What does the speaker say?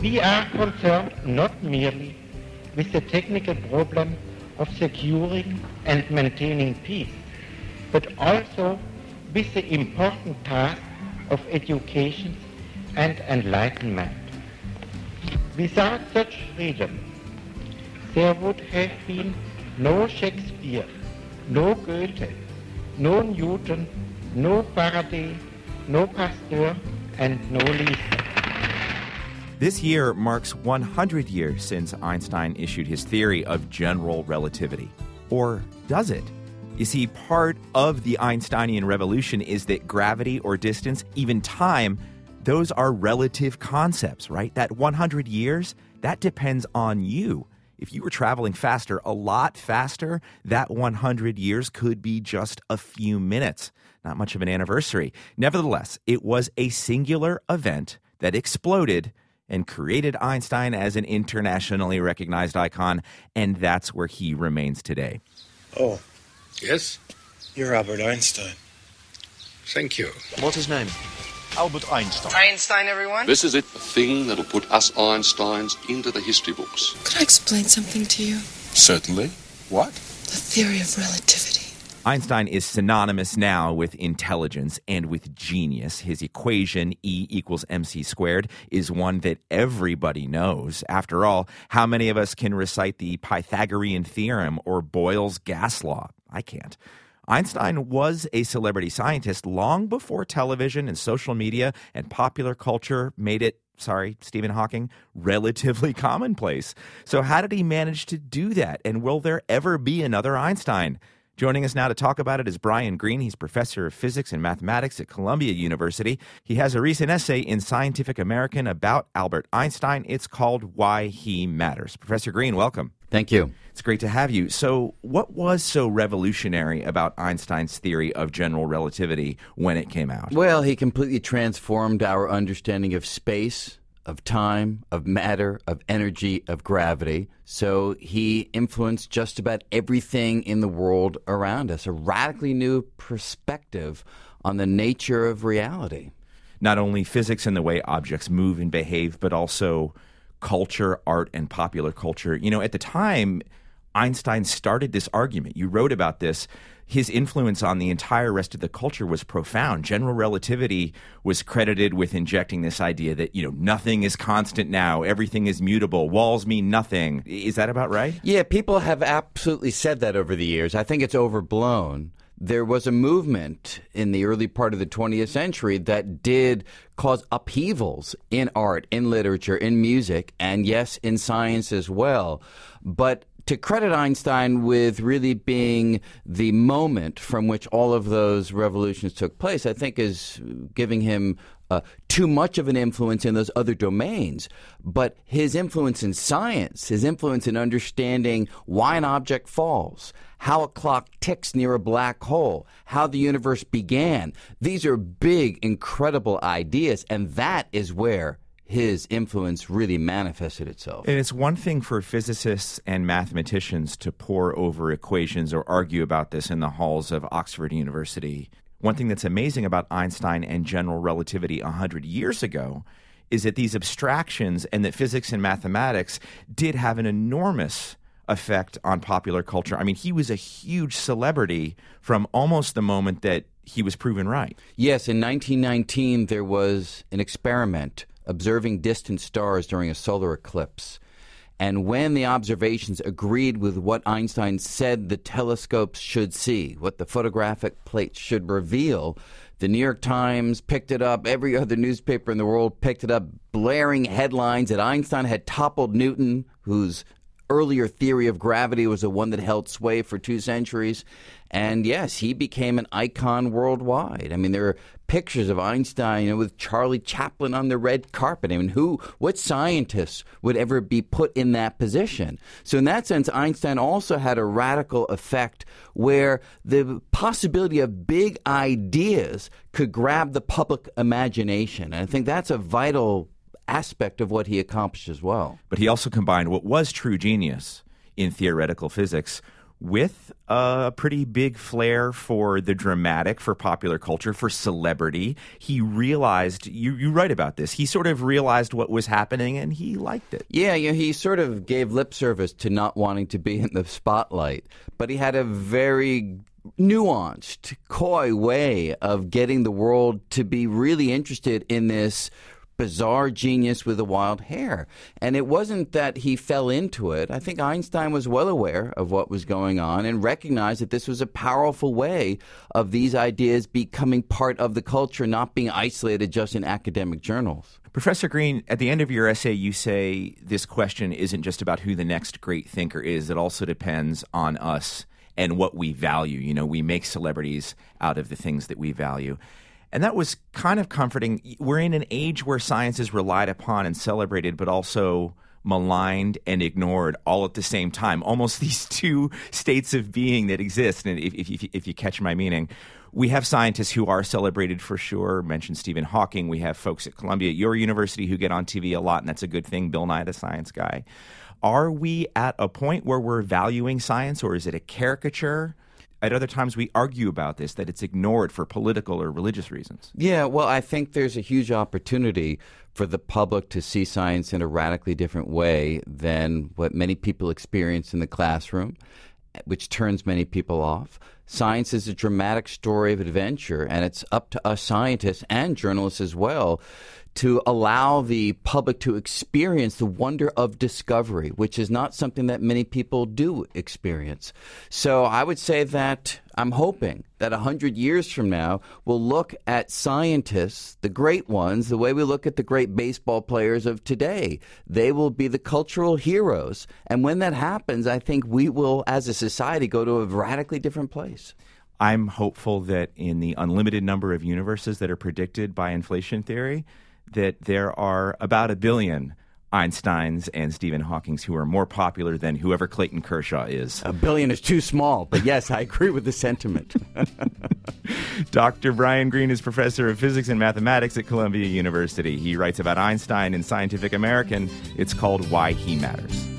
We are concerned not merely with the technical problem of securing and maintaining peace, but also with the important task of education and enlightenment. Without such freedom, there would have been no Shakespeare, no Goethe, no Newton, no Faraday, no Pasteur, and no Lister. This year marks 100 years since Einstein issued his theory of general relativity. Or does it? You see, part of the Einsteinian revolution is that gravity or distance, even time, those are relative concepts, right? That 100 years, that depends on you. If you were traveling faster, a lot faster, that 100 years could be just a few minutes. Not much of an anniversary. Nevertheless, it was a singular event that exploded and created Einstein as an internationally recognized icon, and that's where he remains today. Oh, Yes? you're Albert Einstein. Thank you. What's his name? Albert Einstein. Einstein, everyone. This is it, the thing that'll put us Einsteins into the history books. Could I explain something to you? Certainly. What? The theory of relativity. Einstein is synonymous now with intelligence and with genius. His equation, E equals mc squared, is one that everybody knows. After all, how many of us can recite the Pythagorean theorem or Boyle's gas law? I can't. Einstein was a celebrity scientist long before television and social media and popular culture made it, sorry, Stephen Hawking, relatively commonplace. So how did he manage to do that? And will there ever be another Einstein? Joining us now to talk about it is Brian Greene. He's professor of physics and mathematics at Columbia University. He has a recent essay in Scientific American about Albert Einstein. It's called Why He Matters. Professor Greene, welcome. Thank you. It's great to have you. So what was so revolutionary about Einstein's theory of general relativity when it came out? Well, he completely transformed our understanding of space, of time, of matter, of energy, of gravity. So he influenced just about everything in the world around us, a radically new perspective on the nature of reality. Not only physics and the way objects move and behave, but also culture, art, and popular culture. You know, at the time, Einstein started this argument. You wrote about this. His influence on the entire rest of the culture was profound. General relativity was credited with injecting this idea that, nothing is constant now. Everything is mutable. Walls mean nothing. Is that about right? Yeah, people have absolutely said that over the years. I think it's overblown. There was a movement in the early part of the 20th century that did cause upheavals in art, in literature, in music, and yes, in science as well. But to credit Einstein with really being the moment from which all of those revolutions took place, I think is giving him too much of an influence in those other domains. But his influence in science, his influence in understanding why an object falls, how a clock ticks near a black hole, how the universe began, these are big, incredible ideas, and that is where his influence really manifested itself. And it's one thing for physicists and mathematicians to pore over equations or argue about this in the halls of Oxford University. One thing that's amazing about Einstein and general relativity 100 years ago is that these abstractions and that physics and mathematics did have an enormous effect on popular culture. I mean, he was a huge celebrity from almost the moment that he was proven right. Yes, in 1919 there was an experiment observing distant stars during a solar eclipse. And when the observations agreed with what Einstein said the telescopes should see, what the photographic plates should reveal, the New York Times picked it up, every other newspaper in the world picked it up, blaring headlines that Einstein had toppled Newton, whose earlier theory of gravity was the one that held sway for 2 centuries. And yes, he became an icon worldwide. I mean, there are pictures of Einstein, with Charlie Chaplin on the red carpet. I mean, what scientist would ever be put in that position? So in that sense, Einstein also had a radical effect where the possibility of big ideas could grab the public imagination. And I think that's a vital aspect of what he accomplished as well. But he also combined what was true genius in theoretical physics with a pretty big flair for the dramatic, for popular culture, for celebrity. He realized, you write about this, he sort of realized what was happening and he liked it. Yeah, he sort of gave lip service to not wanting to be in the spotlight, but he had a very nuanced, coy way of getting the world to be really interested in this bizarre genius with the wild hair. And it wasn't that he fell into it. I think Einstein was well aware of what was going on and recognized that this was a powerful way of these ideas becoming part of the culture, not being isolated just in academic journals. Professor Green, at the end of your essay, you say this question isn't just about who the next great thinker is. It also depends on us and what we value. We make celebrities out of the things that we value. And that was kind of comforting. We're in an age where science is relied upon and celebrated, but also maligned and ignored all at the same time. Almost these two states of being that exist. And if you catch my meaning, we have scientists who are celebrated for sure. Mentioned Stephen Hawking. We have folks at Columbia, your university, who get on TV a lot, and that's a good thing. Bill Nye, the Science Guy. Are we at a point where we're valuing science, or is it a caricature? At other times, we argue about this, that it's ignored for political or religious reasons. Yeah, well, I think there's a huge opportunity for the public to see science in a radically different way than what many people experience in the classroom, which turns many people off. Science is a dramatic story of adventure, and it's up to us scientists and journalists as well to allow the public to experience the wonder of discovery, which is not something that many people do experience. So I would say that I'm hoping that 100 years from now, we'll look at scientists, the great ones, the way we look at the great baseball players of today. They will be the cultural heroes. And when that happens, I think we will, as a society, go to a radically different place. I'm hopeful that in the unlimited number of universes that are predicted by inflation theory, that there are about 1 billion Einsteins and Stephen Hawkings who are more popular than whoever Clayton Kershaw is. 1 billion is too small, but yes, I agree with the sentiment. Dr. Brian Greene is professor of physics and mathematics at Columbia University. He writes about Einstein in Scientific American. It's called Why He Matters.